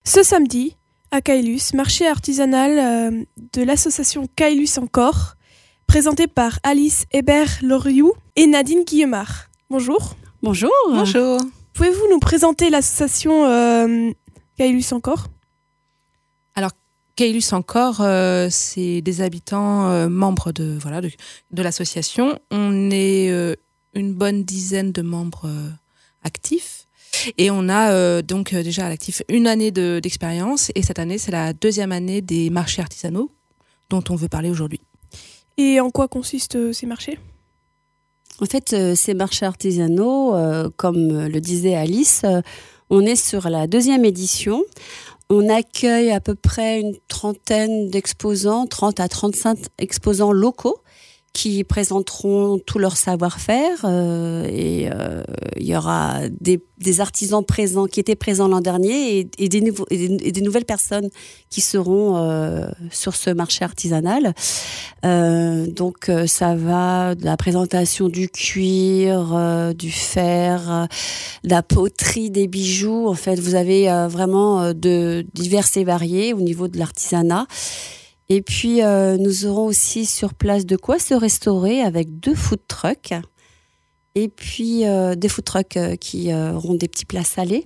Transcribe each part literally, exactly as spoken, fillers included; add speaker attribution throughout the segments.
Speaker 1: Ce samedi, à Caylus, marché artisanal euh, de l'association Caylus Encore, présenté par Alice Hébert-Loriou et Nadine Guillemard. Bonjour.
Speaker 2: Bonjour.
Speaker 3: Bonjour.
Speaker 1: Pouvez-vous nous présenter l'association euh, Caylus Encore ?
Speaker 3: Alors, Caylus Encore, euh, c'est des habitants euh, membres de, voilà, de, de l'association. On est euh, une bonne dizaine de membres euh, actifs. Et on a euh, donc euh, déjà à l'actif une année de, d'expérience. Et cette année, c'est la deuxième année des marchés artisanaux dont on veut parler aujourd'hui.
Speaker 1: Et en quoi consistent euh, ces marchés ?
Speaker 2: En fait, euh, ces marchés artisanaux, euh, comme le disait Alice, euh, on est sur la deuxième édition. On accueille à peu près une trentaine d'exposants, trente à trente-cinq exposants locaux qui présenteront tout leur savoir-faire. Euh, et euh, il y aura des, des artisans présents qui étaient présents l'an dernier et, et, des, nouveaux, et, des, et des nouvelles personnes qui seront euh, sur ce marché artisanal. Euh, donc euh, ça va de la présentation du cuir, euh, du fer, euh, de la poterie, des bijoux. En fait, vous avez euh, vraiment euh, de divers et variés au niveau de l'artisanat. Et puis, euh, nous aurons aussi sur place de quoi se restaurer avec deux food trucks. Et puis, euh, des food trucks euh, qui euh, auront des petits plats salés,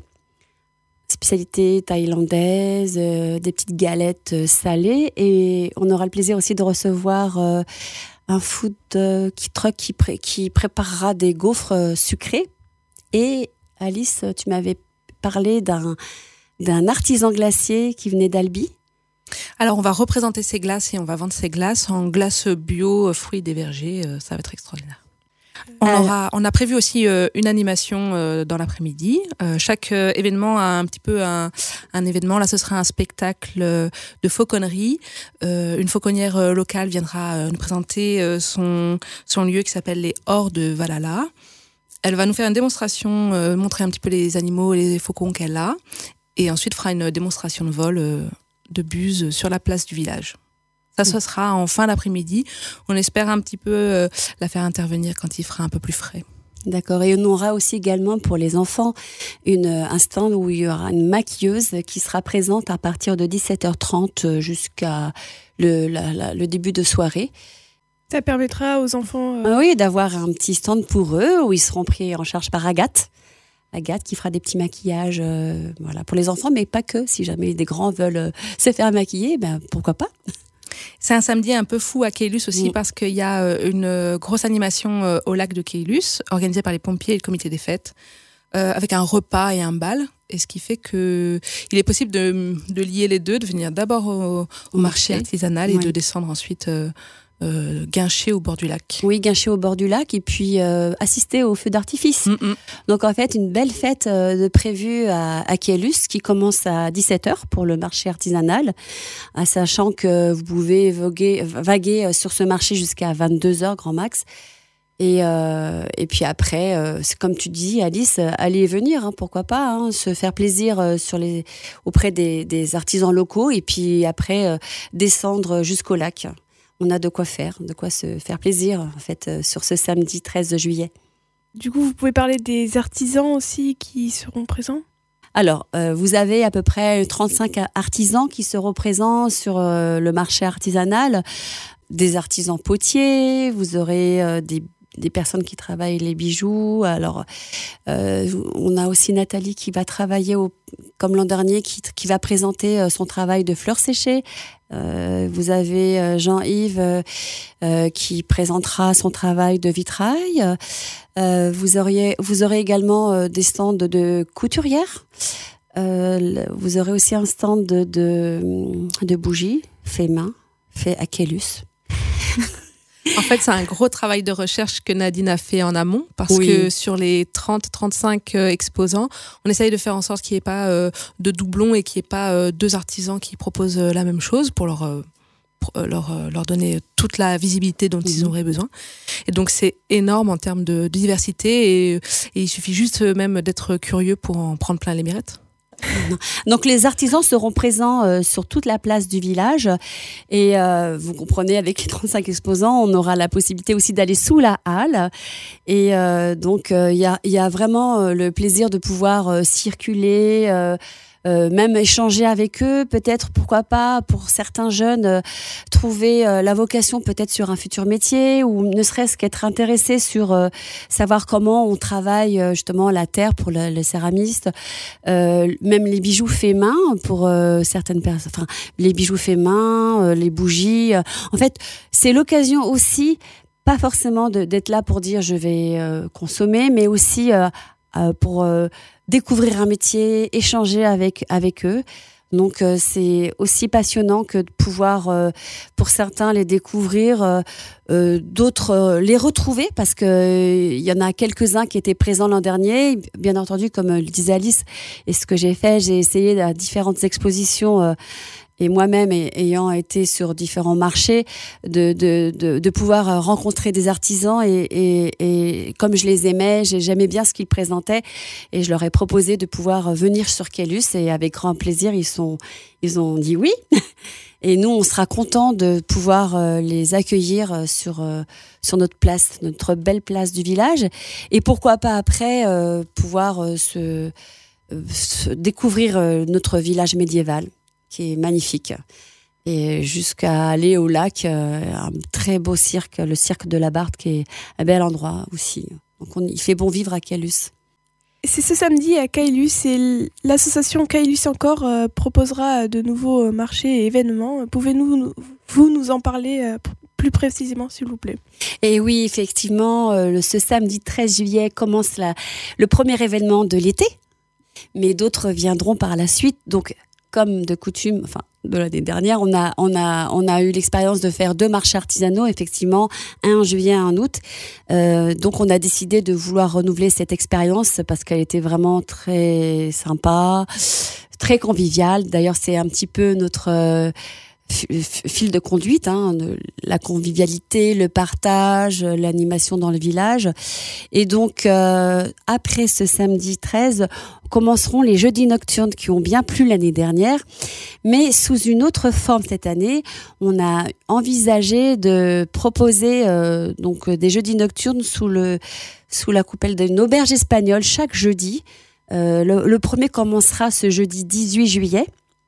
Speaker 2: spécialités thaïlandaises, euh, des petites galettes euh, salées. Et on aura le plaisir aussi de recevoir euh, un food euh, truck qui, pré- qui préparera des gaufres euh, sucrés. Et Alice, tu m'avais parlé d'un, d'un artisan glacier qui venait d'Albi.
Speaker 3: Alors, on va représenter ces glaces et on va vendre ces glaces en glace bio, fruits des vergers. Euh, ça va être extraordinaire. On,
Speaker 2: Euh,
Speaker 3: aura, on a prévu aussi euh, une animation euh, dans l'après-midi. Euh, chaque euh, événement a un petit peu un, un événement. Là, ce sera un spectacle euh, de fauconnerie. Euh, une fauconnière euh, locale viendra euh, nous présenter euh, son, son lieu qui s'appelle les Ors de Valhalla. Elle va nous faire une démonstration, euh, montrer un petit peu les animaux et les faucons qu'elle a. Et ensuite, fera une démonstration de vol euh, de buse sur la place du village. Ça, ce sera en fin d'après-midi. On espère un petit peu euh, la faire intervenir quand il fera un peu plus frais.
Speaker 2: D'accord. Et on aura aussi également pour les enfants une, un stand où il y aura une maquilleuse qui sera présente à partir de dix-sept heures trente jusqu'à le, la, la, le début de soirée.
Speaker 1: Ça permettra aux enfants... Euh...
Speaker 2: Ah oui, d'avoir un petit stand pour eux où ils seront pris en charge par Agathe. Agathe qui fera des petits maquillages euh, voilà, pour les enfants, mais pas que. Si jamais des grands veulent euh, se faire maquiller, ben, pourquoi pas.
Speaker 3: C'est un samedi un peu fou à Caylus aussi
Speaker 2: Oui.
Speaker 3: parce qu'il y a euh, une grosse animation euh, au lac de Caylus organisée par les pompiers et le comité des fêtes euh, avec un repas et un bal. Et ce qui fait que il est possible de, de lier les deux, de venir d'abord au, au marché artisanal et
Speaker 2: oui.
Speaker 3: de descendre ensuite euh, euh, guincher au bord du lac.
Speaker 2: Oui, guincher au bord du lac et puis euh, assister au feu d'artifice.
Speaker 3: Mm-mm.
Speaker 2: Donc en fait, une belle fête euh, de prévue à, à Caylus qui commence à dix-sept heures pour le marché artisanal, à sachant que vous pouvez voguer, vaguer sur ce marché jusqu'à vingt-deux heures grand max. Et, euh, et puis après, euh, c'est comme tu dis, Alice, allez et venir, hein, pourquoi pas, hein, se faire plaisir euh, sur les, auprès des, des artisans locaux et puis après euh, descendre jusqu'au lac. On a de quoi faire, de quoi se faire plaisir en fait euh, sur ce samedi treize juillet.
Speaker 1: Du coup, vous pouvez parler des artisans aussi qui seront présents ?
Speaker 2: Alors, euh, vous avez à peu près trente-cinq artisans qui seront présents sur euh, le marché artisanal, des artisans potiers, vous aurez euh, des des personnes qui travaillent les bijoux. Alors, euh, on a aussi Nathalie qui va travailler, au, comme l'an dernier, qui, qui va présenter son travail de fleurs séchées. Euh, vous avez Jean-Yves euh, euh, qui présentera son travail de vitrail. Euh, vous, auriez, vous aurez également euh, des stands de, de couturières. Euh, vous aurez aussi un stand de, de, de bougies fait main, fait à Caylus.
Speaker 3: En fait, c'est un gros travail de recherche que Nadine a fait en amont parce
Speaker 2: oui.
Speaker 3: que sur les trente à trente-cinq euh, exposants, on essaye de faire en sorte qu'il n'y ait pas euh, de doublons et qu'il n'y ait pas euh, deux artisans qui proposent euh, la même chose pour leur, euh, pour, euh, leur, euh, leur donner toute la visibilité dont mmh. ils auraient besoin. Et donc, c'est énorme en termes de, de diversité et, et il suffit juste même d'être curieux pour en prendre plein les mirettes.
Speaker 2: Donc les artisans seront présents euh, sur toute la place du village et euh, vous comprenez, avec les trente-cinq exposants, on aura la possibilité aussi d'aller sous la halle et euh, donc il euh, y, a, y a vraiment euh, le plaisir de pouvoir euh, circuler, euh, euh, même échanger avec eux, peut-être, pourquoi pas, pour certains jeunes, euh, trouver euh, la vocation peut-être sur un futur métier, ou ne serait-ce qu'être intéressé sur euh, savoir comment on travaille euh, justement la terre pour le, les céramistes, euh, même les bijoux faits main pour euh, certaines personnes, enfin les bijoux faits main, euh, les bougies. Euh, en fait, c'est l'occasion aussi, pas forcément de, d'être là pour dire je vais euh, consommer, mais aussi euh, euh, pour euh, découvrir un métier, échanger avec avec eux. Donc euh, c'est aussi passionnant que de pouvoir, euh, pour certains, les découvrir, euh, euh, d'autres euh, les retrouver, parce que il euh, y en a quelques-uns qui étaient présents l'an dernier. Bien entendu, comme le disait Alice, et ce que j'ai fait, j'ai essayé à différentes expositions. Euh, Et moi-même, ayant été sur différents marchés, de, de, de, de pouvoir rencontrer des artisans et, et, et comme je les aimais, j'aimais bien ce qu'ils présentaient et je leur ai proposé de pouvoir venir sur Caylus et avec grand plaisir, ils, sont, ils ont dit oui. Et nous, on sera contents de pouvoir les accueillir sur, sur notre place, notre belle place du village. Et pourquoi pas après euh, pouvoir se, se découvrir notre village médiéval, qui est magnifique. Et jusqu'à aller au lac, euh, un très beau cirque, le cirque de la Barthe, qui est un bel endroit aussi. Donc on, il fait bon vivre à Caylus.
Speaker 1: C'est ce samedi à Caylus et l'association Caylus Encore euh, proposera de nouveaux marchés et événements. Pouvez-vous vous nous en parler euh, plus précisément, s'il vous plaît?
Speaker 2: Et oui, effectivement, euh, ce samedi treize juillet commence la, le premier événement de l'été, mais d'autres viendront par la suite. Donc, comme de coutume, enfin de l'année dernière, on a on a on a eu l'expérience de faire deux marchés artisanaux, effectivement, un en juillet, un en août. Euh, donc on a décidé de vouloir renouveler cette expérience parce qu'elle était vraiment très sympa, très conviviale. D'ailleurs, c'est un petit peu notre euh, fil de conduite, hein, la convivialité, le partage, l'animation dans le village. Et donc, euh, après ce samedi treize, commenceront les jeudis nocturnes qui ont bien plu l'année dernière, mais sous une autre forme cette année. On a envisagé de proposer euh, donc des jeudis nocturnes sous, le, sous la coupelle d'une auberge espagnole chaque jeudi. Euh, le, le premier commencera ce jeudi dix-huit juillet.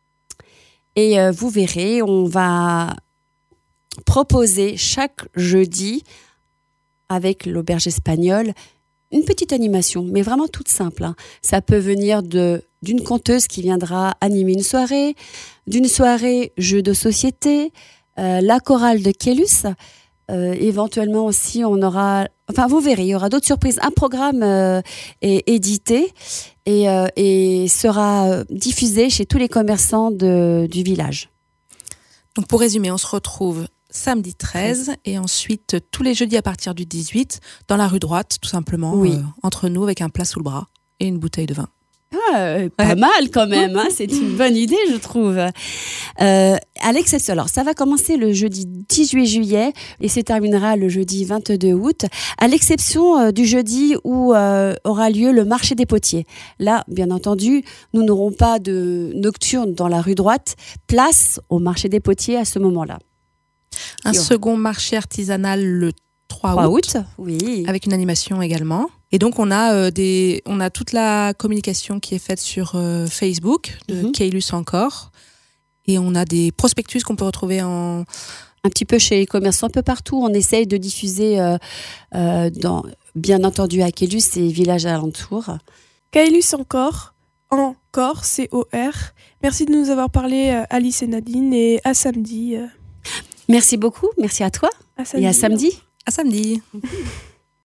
Speaker 2: Et euh, vous verrez, on va proposer chaque jeudi, avec l'auberge espagnole, une petite animation, mais vraiment toute simple. Hein. Ça peut venir de, d'une conteuse qui viendra animer une soirée, d'une soirée jeu de société, euh, la chorale de Caylus. Euh, éventuellement aussi, on aura... Enfin, vous verrez, il y aura d'autres surprises. Un programme euh, est édité et, euh, et sera diffusé chez tous les commerçants de, du village.
Speaker 3: Donc, pour résumer, on se retrouve samedi treize et ensuite tous les jeudis à partir du dix-huit dans la rue droite, tout simplement,
Speaker 2: oui.
Speaker 3: euh, entre nous, avec un plat sous le bras et une bouteille de vin.
Speaker 2: Ah, pas ouais. mal quand même, hein, c'est une bonne idée je trouve. Euh, à l'exception, alors ça va commencer le jeudi dix-huit juillet et se terminera le jeudi vingt-deux août, à l'exception euh, du jeudi où euh, aura lieu le marché des potiers. Là, bien entendu, nous n'aurons pas de nocturne dans la rue droite, place au marché des potiers à ce moment-là.
Speaker 3: Un Et second on... marché artisanal le trois août,
Speaker 2: oui,
Speaker 3: avec une animation également. Et donc on a euh, des, on a toute la communication qui est faite sur euh, Facebook de mm-hmm. Caylus Encore, et on a des prospectus qu'on peut retrouver en
Speaker 2: un petit peu chez les commerçants, un peu partout. On essaye de diffuser, euh, euh, dans, bien entendu à Caylus et villages alentours.
Speaker 1: Caylus Encore, encore, C O R. Merci de nous avoir parlé, euh, Alice et Nadine, et à samedi. Euh.
Speaker 2: Merci beaucoup, merci à toi.
Speaker 1: À samedi.
Speaker 2: Et à samedi.
Speaker 3: À samedi.